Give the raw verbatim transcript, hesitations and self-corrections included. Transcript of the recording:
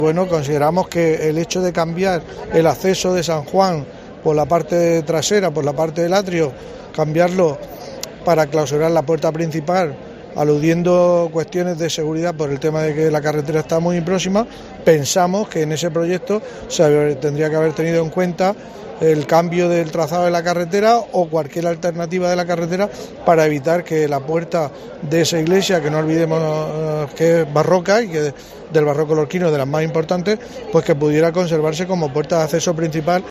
Bueno, consideramos que el hecho de cambiar el acceso de San Juan por la parte trasera, por la parte del atrio, cambiarlo para clausurar la puerta principal, aludiendo cuestiones de seguridad por el tema de que la carretera está muy próxima, pensamos que en ese proyecto se tendría que haber tenido en cuenta el cambio del trazado de la carretera o cualquier alternativa de la carretera para evitar que la puerta de esa iglesia, que no olvidemos que es barroca y que del barroco lorquino de las más importantes, pues que pudiera conservarse como puerta de acceso principal.